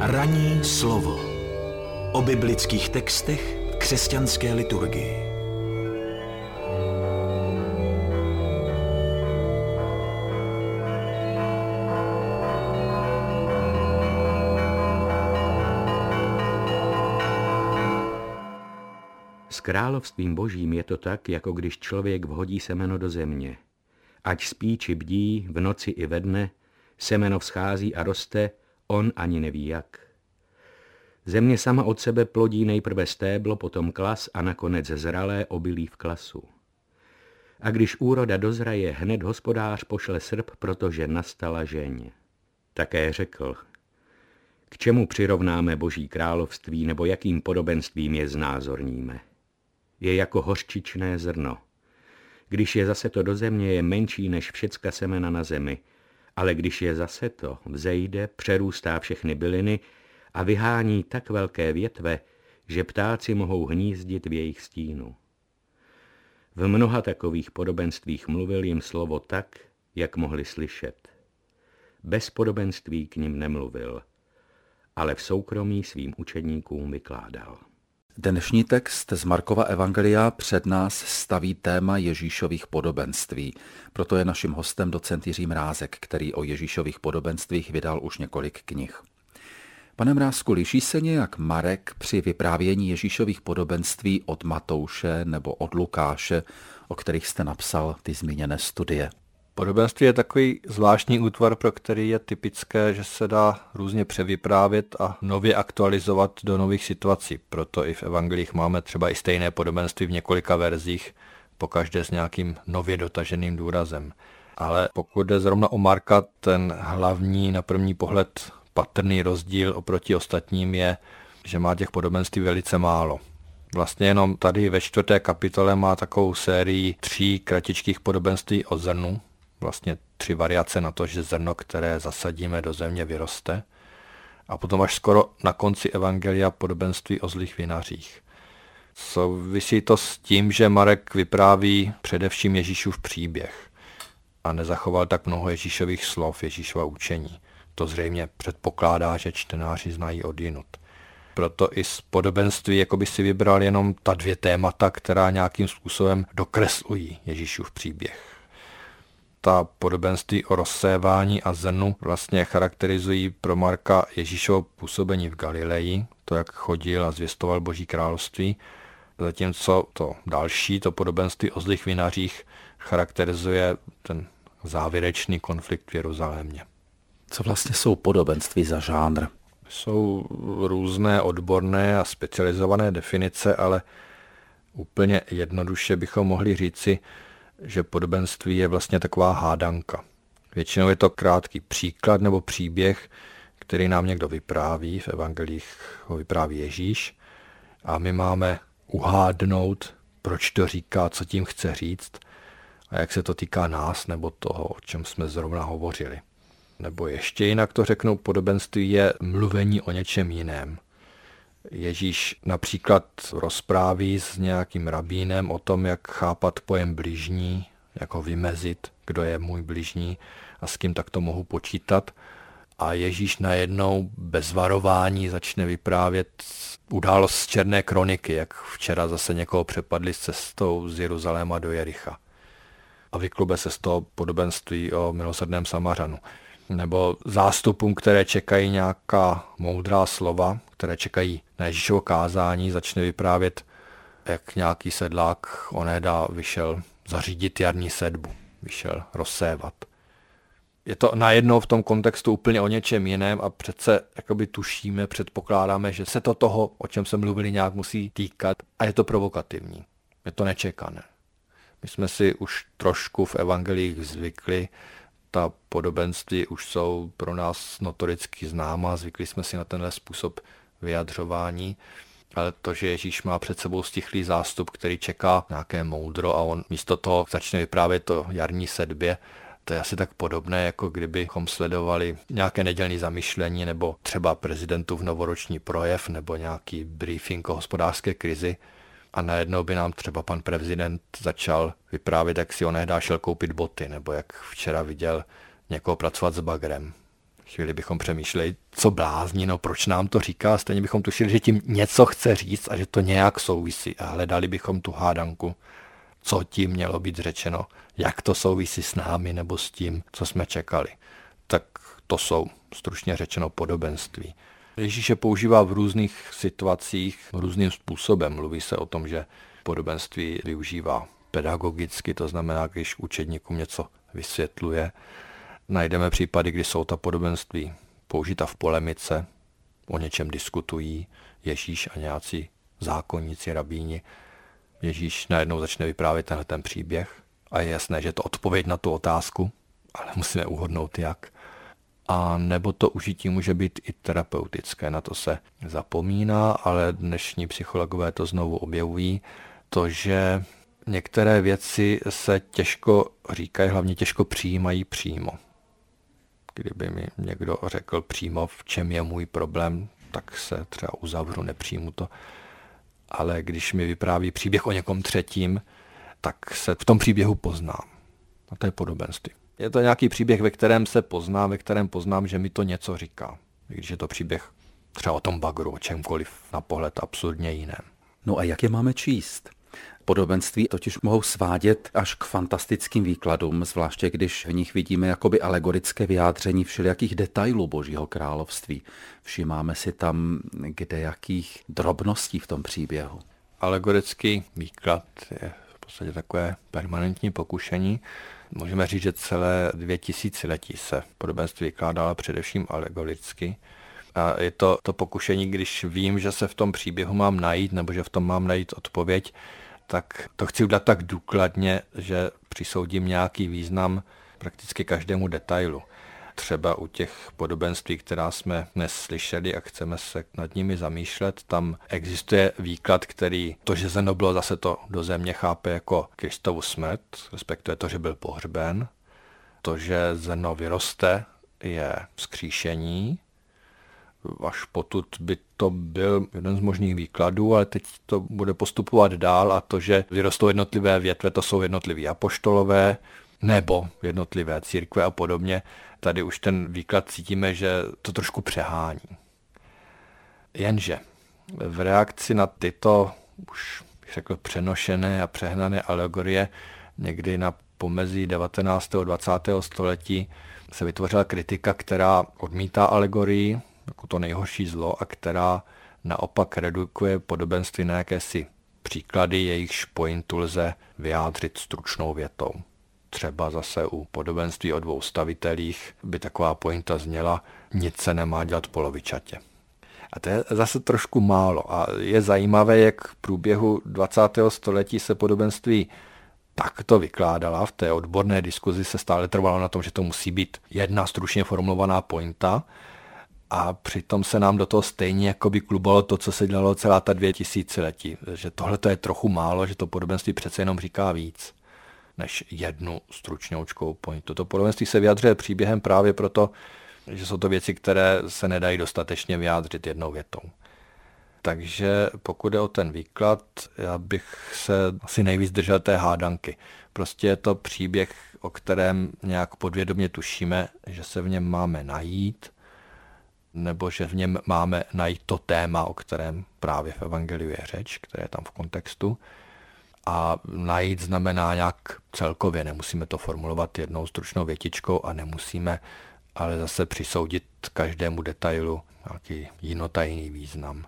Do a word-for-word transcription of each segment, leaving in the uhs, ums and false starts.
Ranní slovo o biblických textech v křesťanské liturgii. S královstvím božím je to tak, jako když člověk vhodí semeno do země. Ať spí či bdí, v noci i ve dne, semeno vzchází a roste, on ani neví jak. Země sama od sebe plodí nejprve stéblo, potom klas a nakonec zralé obilí v klasu. A když úroda dozraje, hned hospodář pošle srp, protože nastala žeň. Také řekl, k čemu přirovnáme boží království, nebo jakým podobenstvím je znázorníme. Je jako hořčičné zrno. Když je zaseto do země, je menší než všecka semena na zemi, ale když je zaseto, vzejde, přerůstá všechny byliny a vyhání tak velké větve, že ptáci mohou hnízdit v jejich stínu. V mnoha takových podobenstvích mluvil jim slovo tak, jak mohli slyšet. Bez podobenství k nim nemluvil, ale v soukromí svým učedníkům vykládal. Dnešní text z Markova evangelia před nás staví téma Ježíšových podobenství. Proto je naším hostem docent Jiří Mrázek, který o Ježíšových podobenstvích vydal už několik knih. Pane Mrázku, liší se nějak Marek při vyprávění Ježíšových podobenství od Matouše nebo od Lukáše, o kterých jste napsal ty zmíněné studie? Podobenství je takový zvláštní útvar, pro který je typické, že se dá různě převyprávět a nově aktualizovat do nových situací. Proto i v evangelích máme třeba i stejné podobenství v několika verzích, pokaždé s nějakým nově dotaženým důrazem. Ale pokud jde zrovna o Marka, ten hlavní na první pohled patrný rozdíl oproti ostatním je, že má těch podobenství velice málo. Vlastně jenom tady ve čtvrté kapitole má takovou sérii tří kratičkých podobenství o zrnu, vlastně tři variace na to, že zrno, které zasadíme do země, vyroste. A potom až skoro na konci evangelia podobenství o zlých vinařích. Souvisí to s tím, že Marek vypráví především Ježíšův příběh a nezachoval tak mnoho Ježíšových slov, Ježíšova učení. To zřejmě předpokládá, že čtenáři znají odjinud. Proto i z podobenství jako by si vybral jenom ta dvě témata, která nějakým způsobem dokreslují Ježíšův příběh. Ta podobenství o rozsévání a zrnu vlastně charakterizují pro Marka Ježíšovo působení v Galileji, to, jak chodil a zvěstoval Boží království, zatímco to další, to podobenství o zlých vinařích, charakterizuje ten závěrečný konflikt v Jeruzalémě. Co vlastně jsou podobenství za žánr? Jsou různé odborné a specializované definice, ale úplně jednoduše bychom mohli říci, že podobenství je vlastně taková hádanka. Většinou je to krátký příklad nebo příběh, který nám někdo vypráví, v evangelích ho vypráví Ježíš, a my máme uhádnout, proč to říká, co tím chce říct a jak se to týká nás nebo toho, o čem jsme zrovna hovořili. Nebo ještě jinak to řeknou, podobenství je mluvení o něčem jiném. Ježíš například rozpráví s nějakým rabínem o tom, jak chápat pojem bližní, jak ho vymezit, kdo je můj bližní a s kým takto mohu počítat. A Ježíš najednou bez varování začne vyprávět událost z Černé kroniky, jak včera zase někoho přepadli s cestou z Jeruzaléma do Jericha. A vyklube se z toho podobenství o milosrdném Samařanu. Nebo zástupům, které čekají nějaká moudrá slova, které čekají na Ježíšovo kázání, začne vyprávět, jak nějaký sedlák onéda vyšel zařídit jarní sedbu, vyšel rozsévat. Je to najednou v tom kontextu úplně o něčem jiném a přece jakoby tušíme, předpokládáme, že se to toho, o čem jsme mluvili, nějak musí týkat a je to provokativní. Je to nečekané. My jsme si už trošku v evangelích zvykli, ta podobenství už jsou pro nás notoricky známá, zvykli jsme si na tenhle způsob vyjadřování, ale to, že Ježíš má před sebou stichlý zástup, který čeká nějaké moudro a on místo toho začne vyprávět o jarní sedbě, to je asi tak podobné, jako kdybychom sledovali nějaké nedělní zamyšlení nebo třeba prezidentův novoroční projev nebo nějaký briefing o hospodářské krizi. A najednou by nám třeba pan prezident začal vyprávět, jak si onéhdá šel koupit boty, nebo jak včera viděl někoho pracovat s bagrem. Chvíli bychom přemýšleli, co blázni, no proč nám to říká, stejně bychom tušili, že tím něco chce říct a že to nějak souvisí a hledali bychom tu hádanku, co tím mělo být řečeno, jak to souvisí s námi nebo s tím, co jsme čekali. Tak to jsou stručně řečeno podobenství. Ježíš je používá v různých situacích různým způsobem. Mluví se o tom, že podobenství využívá pedagogicky, to znamená, když učedníkům něco vysvětluje. Najdeme případy, kdy jsou ta podobenství použita v polemice, o něčem diskutují Ježíš a nějací zákonníci, rabíni. Ježíš najednou začne vyprávět tenhle ten příběh a je jasné, že je to odpověď na tu otázku, ale musíme uhodnout jak. A nebo to užití může být i terapeutické, na to se zapomíná, ale dnešní psychologové to znovu objevují, to, že některé věci se těžko říkají, hlavně těžko přijímají přímo. Kdyby mi někdo řekl přímo, v čem je můj problém, tak se třeba uzavřu, nepřijmu to. Ale když mi vypráví příběh o někom třetím, tak se v tom příběhu poznám. A to je podobenství. Je to nějaký příběh, ve kterém se poznám, ve kterém poznám, že mi to něco říká. Když je to příběh třeba o tom bagru, o čemkoliv na pohled absurdně jiném. No a jak je máme číst? Podobenství totiž mohou svádět až k fantastickým výkladům, zvláště když v nich vidíme jakoby alegorické vyjádření všelijakých detailů Božího království. Všimáme si tam kdejakých drobností v tom příběhu. Alegorický výklad je v podstatě takové permanentní pokušení. Můžeme říct, že celé dvě tisíciletí se podobenství vykládalo především alegoricky. A je to to pokušení, když vím, že se v tom příběhu mám najít, nebo že v tom mám najít odpověď, tak to chci udělat tak důkladně, že přisoudím nějaký význam prakticky každému detailu. Třeba u těch podobenství, která jsme dnes slyšeli a chceme se nad nimi zamýšlet, tam existuje výklad, který to, že zrno bylo zase to do země, chápe jako Kristovu smrt, respektive to, že byl pohřben. To, že zrno vyroste, je vzkříšení. Až potud by to byl jeden z možných výkladů, ale teď to bude postupovat dál a to, že vyrostou jednotlivé větve, to jsou jednotliví apoštolové nebo jednotlivé církve a podobně. Tady už ten výklad cítíme, že to trošku přehání. Jenže v reakci na tyto už bych řekl přenošené a přehnané alegorie někdy na pomezí devatenáctého a dvacátého století se vytvořila kritika, která odmítá alegorii jako to nejhorší zlo a která naopak redukuje podobenství na jakési příklady, jejichž pointu lze vyjádřit stručnou větou. Třeba zase u podobenství o dvou stavitelích by taková pointa zněla, nic se nemá dělat polovičatě. A to je zase trošku málo a je zajímavé, jak v průběhu dvacátého století se podobenství takto vykládala. V té odborné diskuzi se stále trvalo na tom, že to musí být jedna stručně formulovaná pointa a přitom se nám do toho stejně jakoby klubalo to, co se dělalo celá ta dvě tisíciletí. Že tohle to je trochu málo, že to podobenství přece jenom říká víc než jednu stručňoučkou pointu. To podobenství se vyjadřuje příběhem právě proto, že jsou to věci, které se nedají dostatečně vyjádřit jednou větou. Takže pokud je o ten výklad, já bych se asi nejvíc držel té hádanky. Prostě je to příběh, o kterém nějak podvědomě tušíme, že se v něm máme najít, nebo že v něm máme najít to téma, o kterém právě v evangeliu je řeč, které je tam v kontextu. A najít znamená nějak celkově, nemusíme to formulovat jednou stručnou větičkou a nemusíme ale zase přisoudit každému detailu nějaký jinotajný význam.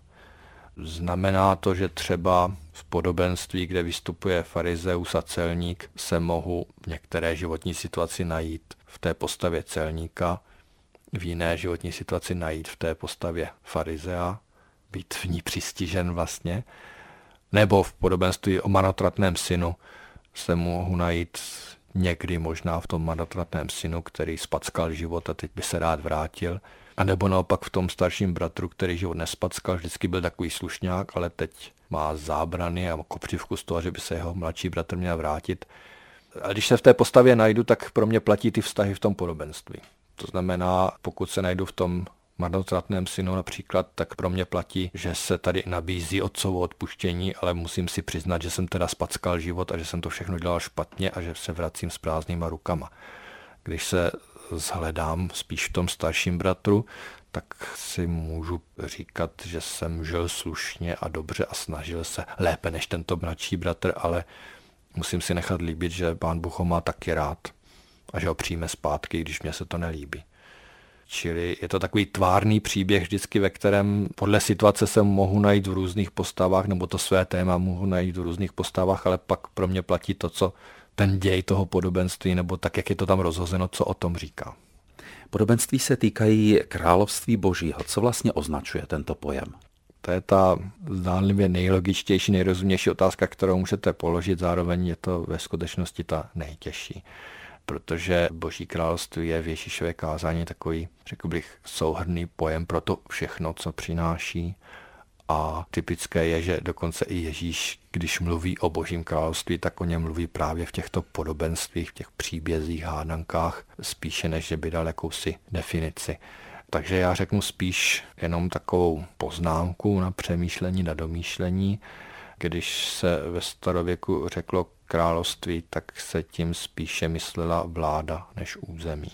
Znamená to, že třeba v podobenství, kde vystupuje farizeus a celník, se mohu v některé životní situaci najít v té postavě celníka, v jiné životní situaci najít v té postavě farizea, být v ní přistižen vlastně, nebo v podobenství o marnotratném synu se mohu najít někdy možná v tom marnotratném synu, který spackal život a teď by se rád vrátil, a nebo naopak v tom starším bratru, který život nespackal, vždycky byl takový slušňák, ale teď má zábrany a kopřivku z toho, že by se jeho mladší bratr měl vrátit. A když se v té postavě najdu, tak pro mě platí ty vztahy v tom podobenství. To znamená, pokud se najdu v tom marnotratném synu například, tak pro mě platí, že se tady nabízí otcovo odpuštění, ale musím si přiznat, že jsem teda spackal život a že jsem to všechno dělal špatně a že se vracím s prázdnýma rukama. Když se zhledám spíš v tom starším bratru, tak si můžu říkat, že jsem žil slušně a dobře a snažil se lépe než tento mladší bratr, ale musím si nechat líbit, že Pán Bůh ho má taky rád a že ho přijme zpátky, když mě se to nelíbí. Čili je to takový tvárný příběh vždycky, ve kterém podle situace se mohu najít v různých postavách, nebo to své téma mohu najít v různých postavách, ale pak pro mě platí to, co ten děj toho podobenství, nebo tak, jak je to tam rozhozeno, co o tom říká. Podobenství se týkají království božího. Co vlastně označuje tento pojem? To je ta zdánlivě nejlogičtější, nejrozumější otázka, kterou můžete položit, zároveň je to ve skutečnosti ta nejtěžší. Protože Boží království je v Ježíšově kázání takový, řekl bych, souhrnný pojem pro to všechno, co přináší. A typické je, že dokonce i Ježíš, když mluví o Božím království, tak o něm mluví právě v těchto podobenstvích, v těch příbězích, hádankách, spíše než že by dal jakousi definici. Takže já řeknu spíš jenom takovou poznámku na přemýšlení, na domýšlení. Když se ve starověku řeklo království, tak se tím spíše myslela vláda než území.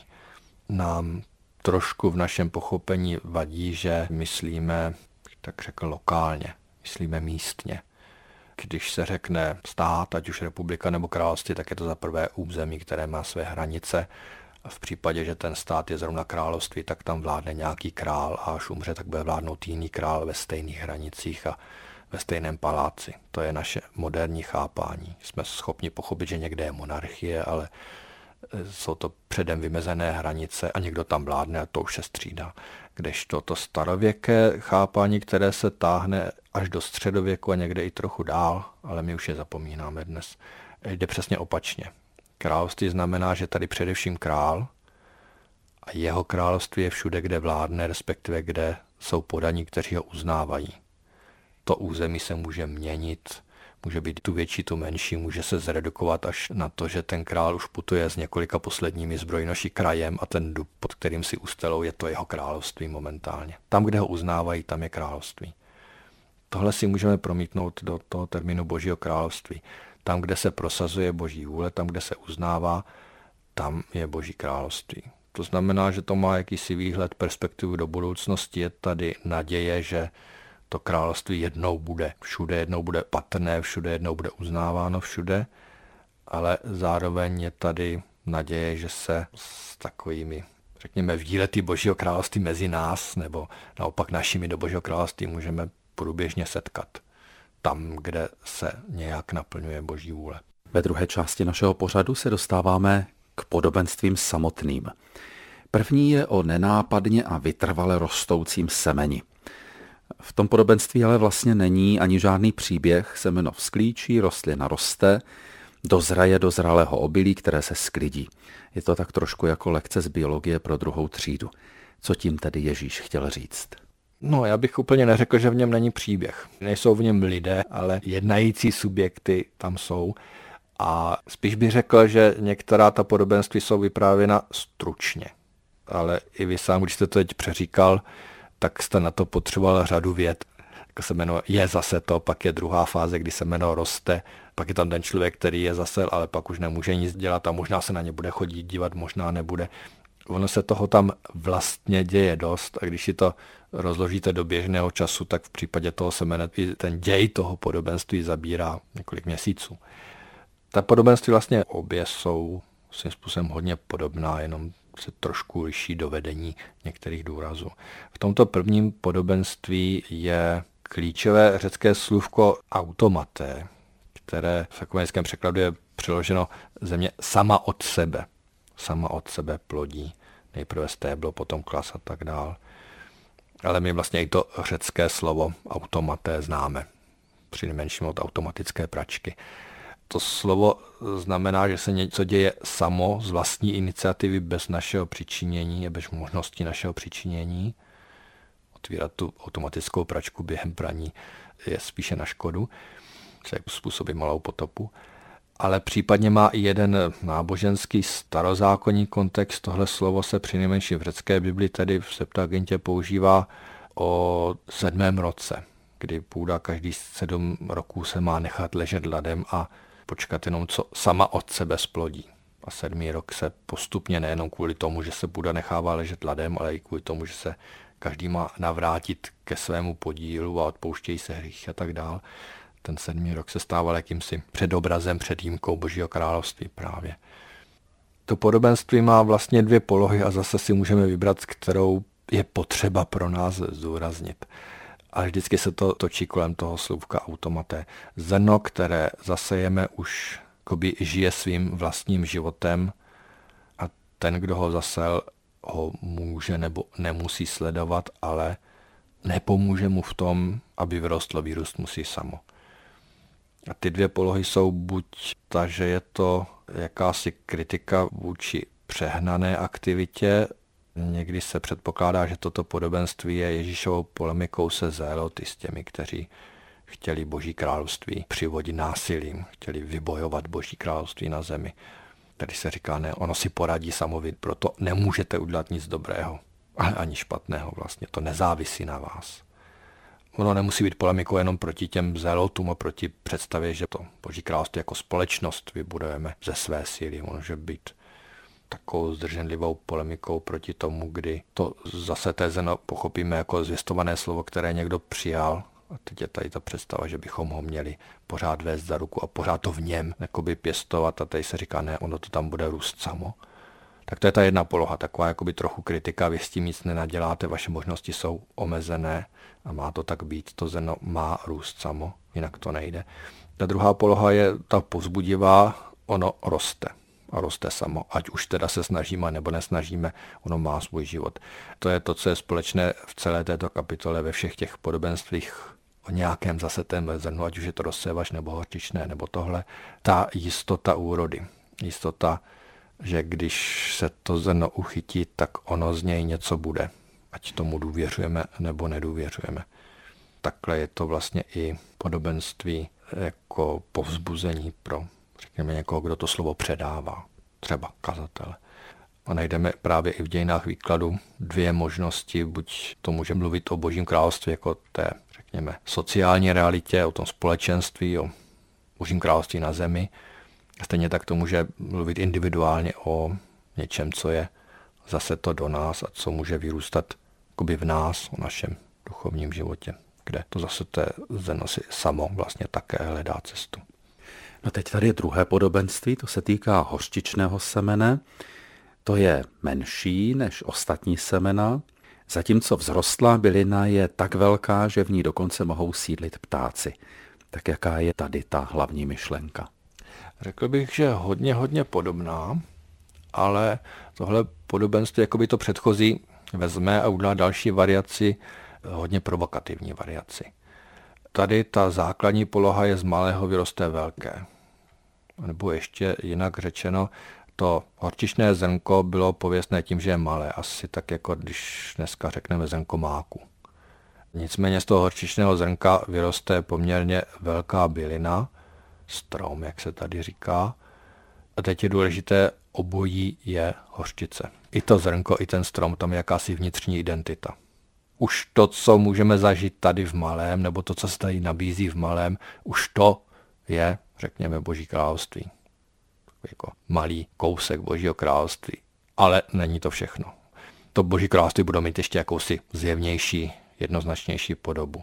Nám trošku v našem pochopení vadí, že myslíme, tak řekl, lokálně, myslíme místně. Když se řekne stát, ať už republika nebo království, tak je to za prvé území, které má své hranice. A v případě, že ten stát je zrovna království, tak tam vládne nějaký král a až umře, tak bude vládnout jiný král ve stejných hranicích a ve stejném paláci. To je naše moderní chápání. Jsme schopni pochopit, že někde je monarchie, ale jsou to předem vymezené hranice a někdo tam vládne a to už se střídá. Kdežto to starověké chápání, které se táhne až do středověku a někde i trochu dál, ale my už je zapomínáme dnes, jde přesně opačně. Království znamená, že tady především král a jeho království je všude, kde vládne, respektive kde jsou podaní, kteří ho uznávají. To území se může měnit, může být tu větší, tu menší, může se zredukovat až na to, že ten král už putuje s několika posledními zbrojnoši krajem a ten dub, pod kterým si ustelou, je to jeho království momentálně. Tam, kde ho uznávají, tam je království. Tohle si můžeme promítnout do toho termínu Božího království. Tam, kde se prosazuje Boží vůle, tam, kde se uznává, tam je Boží království. To znamená, že to má jakýsi výhled, perspektivu do budoucnosti, je tady naděje, že to království jednou bude všude, jednou bude patrné, všude jednou bude uznáváno všude, ale zároveň je tady naděje, že se s takovými, řekněme, výlety Božího království mezi nás, nebo naopak našimi do Božího království můžeme průběžně setkat. Tam, kde se nějak naplňuje Boží vůle. Ve druhé části našeho pořadu se dostáváme k podobenstvím samotným. První je o nenápadně a vytrvale rostoucím semeni. V tom podobenství ale vlastně není ani žádný příběh, semeno vzklíčí, rostlina roste, dozraje do zralého obilí, které se sklidí. Je to tak trošku jako lekce z biologie pro druhou třídu. Co tím tedy Ježíš chtěl říct? No, já bych úplně neřekl, že v něm není příběh. Nejsou v něm lidé, ale jednající subjekty tam jsou. A spíš bych řekl, že některá ta podobenství jsou vyprávěna stručně. Ale i vy sám, když jste to teď přeříkal, tak jste na to potřeboval řadu vět. Jako se jmenuje je zase to, pak je druhá fáze, kdy se jméno roste, pak je tam ten člověk, který je zasel, ale pak už nemůže nic dělat a možná se na ně bude chodit dívat, možná nebude. Ono se toho tam vlastně děje dost a když si to rozložíte do běžného času, tak v případě toho semene i ten děj toho podobenství zabírá několik měsíců. Ta podobenství vlastně obě jsou svým způsobem hodně podobná, jenom se trošku liší do vedení některých důrazů. V tomto prvním podobenství je klíčové řecké slůvko automaté, které v ekumenickém překladu je přeloženo země sama od sebe. Sama od sebe plodí. Nejprve stéblo, potom klas a tak dál. Ale my vlastně i to řecké slovo automaté známe. Přinejmenším od automatické pračky. To slovo znamená, že se něco děje samo z vlastní iniciativy bez našeho přičinění, bez možnosti našeho přičinění. Otvírat tu automatickou pračku během praní je spíše na škodu, což způsobí malou potopu. Ale případně má i jeden náboženský starozákonní kontext. Tohle slovo se přinejmenším v řecké Bibli, tedy v Septuagintě, používá o sedmém roce, kdy půda každý sedm roků se má nechat ležet ladem a počkat jenom, co sama od sebe splodí. A sedmý rok se postupně nejenom kvůli tomu, že se Buddha nechává ležet ladem, ale i kvůli tomu, že se každý má navrátit ke svému podílu a odpouštějí se hříchy a tak dál. Ten sedmý rok se stával jakýmsi předobrazem, předjímkou Božího království právě. To podobenství má vlastně dvě polohy a zase si můžeme vybrat, kterou je potřeba pro nás zdůraznit. Ale vždycky se to točí kolem toho slůvka automaté. Zrno, které zasejeme, už jakoby žije svým vlastním životem a ten, kdo ho zasel, ho může nebo nemusí sledovat, ale nepomůže mu v tom, aby vyrostlo, výrůst musí samo. A ty dvě polohy jsou buď ta, že je to jakási kritika vůči přehnané aktivitě. Někdy se předpokládá, že toto podobenství je Ježíšovou polemikou se zéloty, s těmi, kteří chtěli Boží království přivodit násilím, chtěli vybojovat Boží království na zemi. Tady se říká, ne, ono si poradí samo, vy proto nemůžete udělat nic dobrého, ale ani špatného vlastně, to nezávisí na vás. Ono nemusí být polemikou jenom proti těm zélotům a proti představě, že to Boží království jako společnost vybudujeme ze své síly. Může být takovou zdrženlivou polemikou proti tomu, kdy to zase té zeno pochopíme jako zvěstované slovo, které někdo přijal. A teď je tady ta představa, že bychom ho měli pořád vést za ruku a pořád to v něm jakoby pěstovat a tady se říká, ne, ono to tam bude růst samo. Tak to je ta jedna poloha, taková jakoby trochu kritika, vy s tím nic nenaděláte, vaše možnosti jsou omezené a má to tak být, to zrno má růst samo, jinak to nejde. Ta druhá poloha je ta povzbudivá, ono roste a roste samo, ať už teda se snažíme nebo nesnažíme, ono má svůj život. To je to, co je společné v celé této kapitole ve všech těch podobenstvích o nějakém zasetém zrnu, ať už je to rozsévač nebo horčičné nebo tohle, ta jistota úrody, jistota, že když se to zrno uchytí, tak ono z něj něco bude. Ať tomu důvěřujeme nebo nedůvěřujeme. Takhle je to vlastně i podobenství jako povzbuzení pro, řekněme, někoho, kdo to slovo předává. Třeba kazatele. A najdeme právě i v dějinách výkladu dvě možnosti. Buď to může mluvit o Božím království jako té, řekněme, sociální realitě, o tom společenství, o Božím království na zemi. Stejně tak to může mluvit individuálně o něčem, co je zase to do nás a co může vyrůstat jakoby v nás, o našem duchovním životě, kde to zase to zrno si samo vlastně také hledá cestu. No teď tady je druhé podobenství, to se týká hořčičného semene. To je menší než ostatní semena, zatímco vzrostlá bylina je tak velká, že v ní dokonce mohou sídlit ptáci. Tak jaká je tady ta hlavní myšlenka? Řekl bych, že hodně, hodně podobná, ale tohle podobenství, jako by to předchozí, vezme a udělá další variaci, hodně provokativní variaci. Tady ta základní poloha je z malého vyroste velké. Nebo ještě jinak řečeno, to horčičné zrnko bylo pověstné tím, že je malé, asi tak jako když dneska řekneme zrnko máku. Nicméně z toho horčičného zrnka vyroste poměrně velká bylina, strom, jak se tady říká. A teď je důležité, obojí je hořčice. I to zrnko, i ten strom, tam je jakási vnitřní identita. Už to, co můžeme zažít tady v malém, nebo to, co se tady nabízí v malém, už to je, řekněme, Boží království. Takový jako malý kousek Božího království. Ale není to všechno. To Boží království bude mít ještě jakousi zjevnější, jednoznačnější podobu.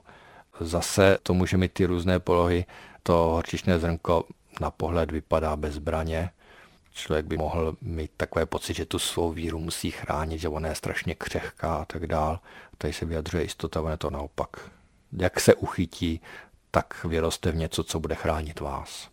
Zase to může mít ty různé polohy. To horčičné zrnko na pohled vypadá bez zbraně. Člověk by mohl mít takové pocit, že tu svou víru musí chránit, že ona je strašně křehká a tak dál. Tady se vyjadřuje jistota, ono je to naopak. Jak se uchytí, tak vyroste v něco, co bude chránit vás.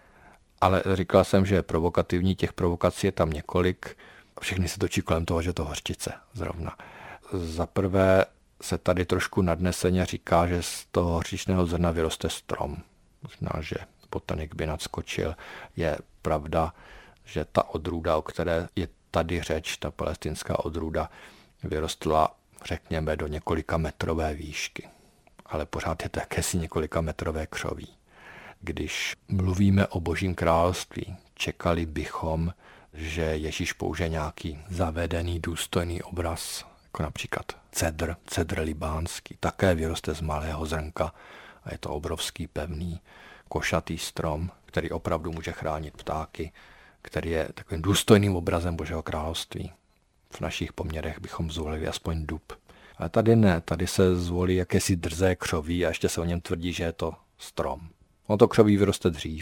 Ale říkal jsem, že je provokativní, těch provokací je tam několik. Všechny se točí kolem toho, že to hořčice zrovna. Za prvé se tady trošku nadneseně říká, že z toho hořčičného zrna vyroste strom. Možná, že botanik by nadskočil. Je pravda, že ta odrůda, o které je tady řeč, ta palestinská odrůda, vyrostla, řekněme, do několika metrové výšky. Ale pořád je to jakési několika metrové křoví. Když mluvíme o Božím království, čekali bychom, že Ježíš použije nějaký zavedený, důstojný obraz, jako například cedr, cedr libánský, také vyroste z malého zrnka a je to obrovský, pevný, košatý strom, který opravdu může chránit ptáky, který je takovým důstojným obrazem Božího království. V našich poměrech bychom zvolili aspoň dub. Ale tady ne, tady se zvolí jakési drzé křoví a ještě se o něm tvrdí, že je to strom. Ono to křoví vyroste dřív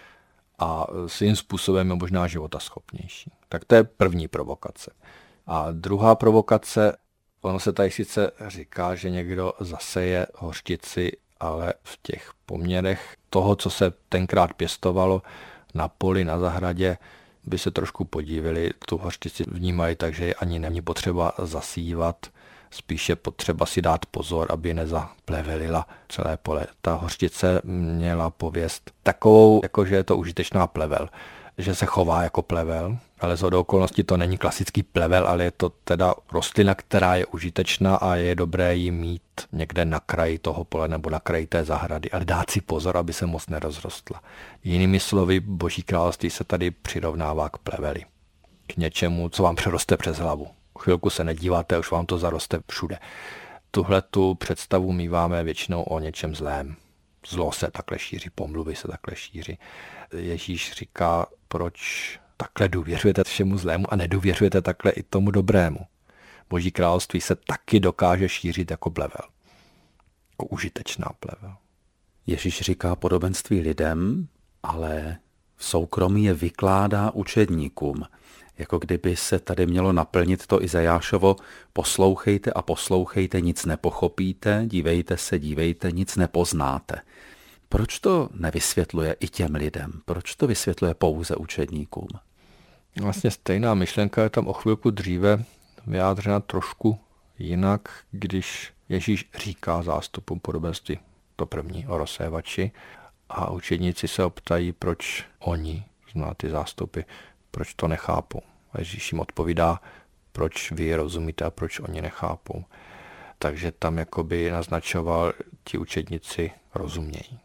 a svým způsobem je možná životaschopnější. Tak to je první provokace. A druhá provokace, ono se tady sice říká, že někdo zaseje hořčici, ale v těch poměrech toho, co se tenkrát pěstovalo na poli, na zahradě, by se trošku podívali, tu hořčici vnímají, takže ani není potřeba zasívat, spíše potřeba si dát pozor, aby nezaplevelila celé pole. Ta hořčice měla pověst takovou, jako že je to užitečná plevel, že se chová jako plevel, ale shodou okolností to není klasický plevel, ale je to teda rostlina, která je užitečná a je dobré ji mít někde na kraji toho pole nebo na kraji té zahrady, ale dát si pozor, aby se moc nerozrostla. Jinými slovy, Boží království se tady přirovnává k pleveli. K něčemu, co vám přeroste přes hlavu. Chvilku se nedíváte, už vám to zaroste všude. Tuhle tu představu míváme většinou o něčem zlém. Zlo se takhle šíří, pomluvy se takhle šíří. Ježíš říká, proč takhle důvěřujete všemu zlému a nedůvěřujete takhle i tomu dobrému. Boží království se taky dokáže šířit jako plevel. Jako užitečná plevel. Ježíš říká podobenství lidem, ale v soukromí je vykládá učedníkům. Jako kdyby se tady mělo naplnit to Izajášovo, poslouchejte a poslouchejte, nic nepochopíte, dívejte se, dívejte, nic nepoznáte. Proč to nevysvětluje i těm lidem? Proč to vysvětluje pouze učedníkům? Vlastně stejná myšlenka je tam o chvilku dříve vyjádřena trošku jinak, když Ježíš říká zástupům podobenství, to první o rozsévači, a učedníci se optají, proč oni, zná ty zástupy, proč to nechápou. A Ježíš jim odpovídá, proč vy rozumíte a proč oni nechápou. Takže tam jakoby naznačoval, ti učedníci rozumějí.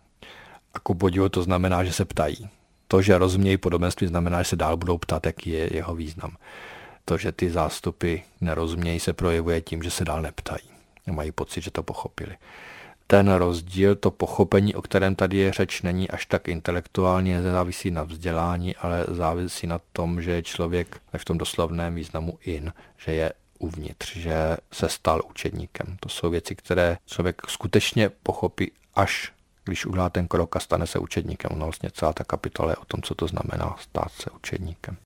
A ku podivu to znamená, že se ptají. To, že rozumějí podobenství, znamená, že se dál budou ptát, jaký je jeho význam. To, že ty zástupy nerozumějí, se projevuje tím, že se dál neptají. Mají pocit, že to pochopili. Ten rozdíl, to pochopení, o kterém tady je řeč, není až tak intelektuální, nezávisí na vzdělání, ale závisí na tom, že je člověk v tom doslovném významu in, že je uvnitř, že se stal učedníkem. To jsou věci, které člověk skutečně pochopí, až když udělá ten krok a stane se učedníkem. No vlastně celá ta kapitola je o tom, co to znamená stát se učedníkem.